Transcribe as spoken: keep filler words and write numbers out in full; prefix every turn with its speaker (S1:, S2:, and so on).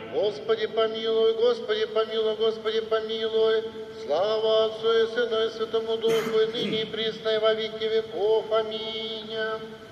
S1: Господи помилуй, Господи помилуй, Господи помилуй. Слава Отцу и Сыну и Святому Духу, и ныне и присно и во веки веков. Аминь.